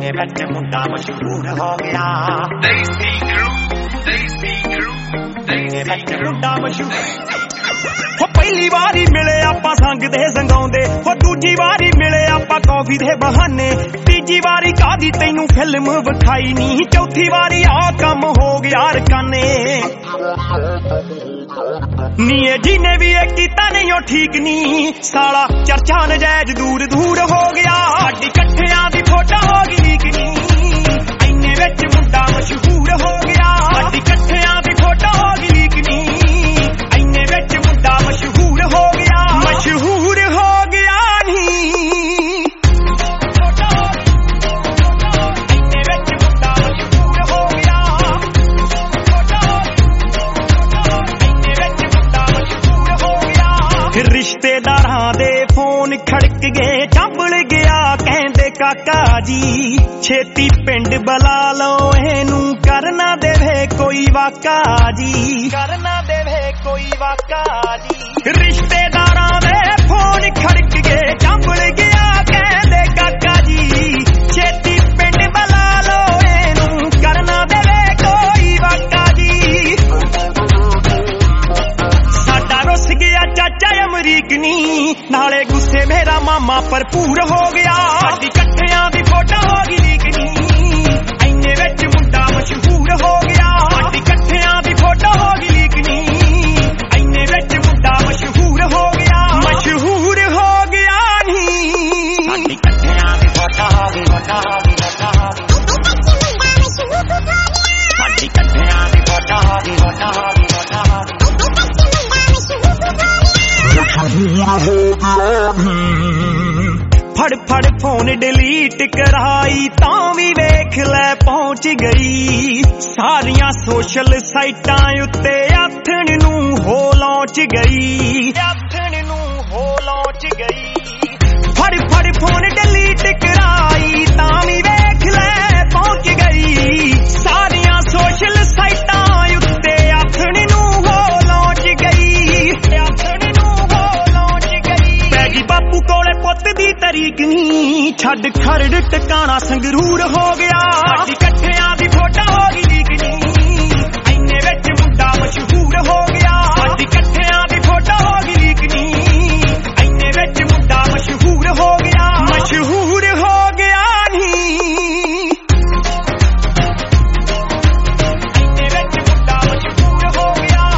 ਵਿੱਚ ਮੁੰਡਾ ਮਸ਼ਹੂਰ ਹੋ ਗਿਆ ਦੇਸੀ ਕਰੂ ਮੁੰਡਾ ਮਸ਼ਹੂਰ ਹੋ ਪਹਿਲੀ ਵਾਰੀ ਮਿਲੇ ਆਪਾਂ ਸੰਗਦੇ ਸੰਗਾਉਂਦੇ ਹੋ ਦੂਜੀ ਵਾਰੀ ਮਿਲੇ ਆਪਾਂ ਕੌਫੀ ਦੇ ਬਹਾਨੇ ਤੀਜੀ ਵਾਰੀ ਕਾਦੀ ਤੈਨੂੰ ਫਿਲਮ ਵਿਖਾਈ ਨਹੀਂ ਚੌਥੀ ਵਾਰੀ ਆ ਕੰਮ ਹੋ ਗਿਆ ਰਕਾਨੇ ਨੀ ਇਹ ਜਿਹਨੇ ਵੀ ਇਹ ਕੀਤਾ ਨਹੀਂ ਉਹ ਠੀਕ ਨਹੀਂ ਸਾਲਾ ਚਰਚਾ ਨਜਾਇਜ਼ ਦੂਰ ਦੂਰ ਹੋ ਗਿਆ ਸਾਡੀ ਇਕੱਠਿਆਂ ਦੀ ਫੋਟੋ ਹੋ ਗਈ ਲੀਕ ਨਹੀਂ ਇੰਨੇ ਵਿੱਚ ਮੁੰਡਾ ਮਸ਼ਹੂਰ ਹੋ ਗਿਆ ਸਾਡੀ ਇਕੱਠਿਆਂ ਦੀ ਫੋਟੋ ਹੋ ਗਈ ਲੀਕ ਨਹੀਂ ਇੰਨੇ ਵਿੱਚ ਮੁੰਡਾ ਮਸ਼ਹੂਰ ਹੋ ਗਿਆ ਮਸ਼ਹੂਰ ਹੋ ਗਿਆ ਨਹੀਂ ਇੰਨੇ ਵਿੱਚ ਮੁੰਡਾ ਮਸ਼ਹੂਰ ਹੋ ਗਿਆ ਇੰਨੇ ਵਿੱਚ ਮੁੰਡਾ ਮਸ਼ਹੂਰ ਹੋ ਗਿਆ ਰਿਸ਼ਤੇਦਾਰਾਂ ਦੇ ਫੋਨ ਖੜਕ ਗਏ ਚੰਬਲ ਗਿਆ ਕਹਿੰਦੇ ਕਾਕਾ ਜੀ ਛੇਤੀ ਪਿੰਡ ਬੁਲਾ ਲਓ ਇਹਨੂੰ ਕਰਨਾ ਦੇਵੇ ਕੋਈ ਵਾਕਾ ਜੀ ਕਰਨਾ ਦੇਵੇ ਕੋਈ ਵਾਕਾ ਜੀ ਰਿਸ਼ਤੇਦਾਰਾਂ ਦੇ ਫੋਨ ਖੜਕ ਗਏ ਚੰਬਲ ਗਿਆ ਕਹਿੰਦੇ ਕਾਕਾ ਜੀ ਛੇਤੀ ਪਿੰਡ ਬੁਲਾ ਲਓ ਇਹਨੂੰ ਕਰਨਾ ਦੇਵੇ ਕੋਈ ਵਾਕਾ ਜੀ ਸਾਡਾ ਰੁੱਸ ਗਿਆ ਚਾਚਾ ਅਮਰੀਕ ਨੀ ਨਾਲੇ ਗੁੱਸੇ ਮੇਰਾ ਮਾਮਾ ਭਰਪੂਰ ਹੋ ਗਿਆ ਸਾਡੀ ਇਕੱਠਿਆਂ ਦੀ ਫੋਟੋ ਹੋ ਗਈ ਲੀਕ ਨੀ ਇੰਨੇ ਵਿੱਚ ਮੁੰਡਾ ਮਸ਼ਹੂਰ ਹੋ ਗਿਆ ਸਾਡੀ ਇਕੱਠਿਆਂ ਦੀ ਫੋਟੋ ਹੋ ਗਈ ਲੀਕ ਨੀ ਇੰਨੇ ਵਿੱਚ ਮੁੰਡਾ ਮਸ਼ਹੂਰ ਹੋ ਗਿਆ ਮਸ਼ਹੂਰ ਹੋ ਗਿਆ ਨੀ ਸਾਡੀ ਇਕੱਠਿਆਂ ਦੀ ਫੋਟੋ ਹੋ ਗਈ ਸਾਡੀ ਇਕੱਠਿਆਂ ਦੀ ਫੋਟੋ ਹੋ ਗਈ ਫੜ ਫੋਨ ਡਿਲੀਟ ਕਰਾਈ ਤਾਂ ਵੀ ਵੇਖ ਲੈ ਪਹੁੰਚ ਗਈ ਸਾਰੀਆਂ ਸੋਸ਼ਲ ਸਾਈਟਾਂ ਉੱਤੇ ਆਥਣ ਨੂੰ ਹੋ ਲੌਂਚ ਗਈ ਫੜ ਫੋਨ ਡਿਲੀਟ ਕਰਾਈ ਤਾਂ ਵੀ ਵੇਖ ਲੈ ਪਹੁੰਚ ਗਈ ਸਾਰੀਆਂ ਸੋਸ਼ਲ ਸਾਈਟਾਂ ਉੱਤੇ ਆਥਣ ਨੂੰ ਹੋ ਲੌਂਚ ਗਈ ਪੈ ਗਈ ਬਾਪੂ ਕੋਲੇ ਪੁੱਤ ਦੀ ਤਰੀਕ ਨੀ ਛੱਡ ਖਰੜ ਟਿਕਾਣਾ ਸੰਗਰੂਰ ਹੋ ਗਿਆ ਸਾਡੀ ਇਕੱਠਿਆਂ ਦੀ ਫੋਟੋ ਹੋ ਗਈ ਲੀਕ ਨੀ ਇੰਨੇ ਵਿੱਚ ਮੁੰਡਾ ਮਸ਼ਹੂਰ ਹੋ ਗਿਆ ਸਾਡੀ ਇਕੱਠਿਆਂ ਦੀ ਫੋਟੋ ਹੋ ਗਈ ਲੀਕ ਨੀ ਇੰਨੇ ਵਿੱਚ ਮੁੰਡਾ ਮਸ਼ਹੂਰ ਹੋ ਗਿਆ ਮਸ਼ਹੂਰ ਹੋ ਗਿਆ ਨੀ ਇੰਨੇ ਵਿੱਚ ਮੁੰਡਾ ਮਸ਼ਹੂਰ ਹੋ ਗਿਆ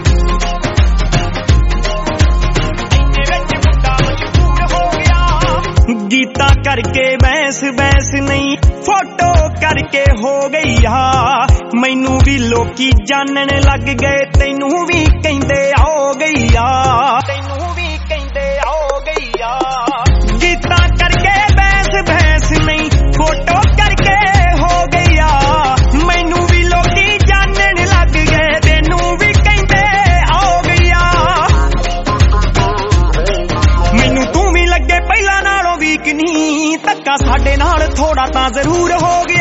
ਇੰਨੇ ਵਿੱਚ ਮੁੰਡਾ ਮਸ਼ਹੂਰ ਹੋ ਗਿਆ ਗੀਤਾ ਕਰਕੇ ਬੈਸ ਨਹੀਂ ਫੋਟੋ ਕਰਕੇ ਹੋ ਗਈ ਆ ਮੈਨੂੰ ਵੀ ਲੋਕੀ ਜਾਣਨ ਲੱਗ ਗਏ ਤੈਨੂੰ ਵੀ ਕਹਿੰਦੇ ਹੋ ਗਈ ਆ ਗੀਤਾ ਕਰਕੇ ਬੈਸ ਨਹੀਂ ਫੋਟੋ ਕਰਕੇ ਹੋ ਗਈ ਆ ਮੈਨੂੰ ਵੀ ਲੋਕੀ ਜਾਣਨ ਲੱਗ ਗਏ ਤੈਨੂੰ ਵੀ ਕਹਿੰਦੇ ਹੋ ਗਈ ਆ ਮੈਨੂੰ ਤੂੰ ਵੀ ਲੱਗੇ ਪਹਿਲਾਂ ਨਾਲੋਂ ਵੀਕ ਨਹੀਂ ਧੱਕਾ ਸਾਡੇ ਨਾਲ ਥੋੜਾ ਤਾਂ ਜ਼ਰੂਰ ਹੋ ਗਿਆ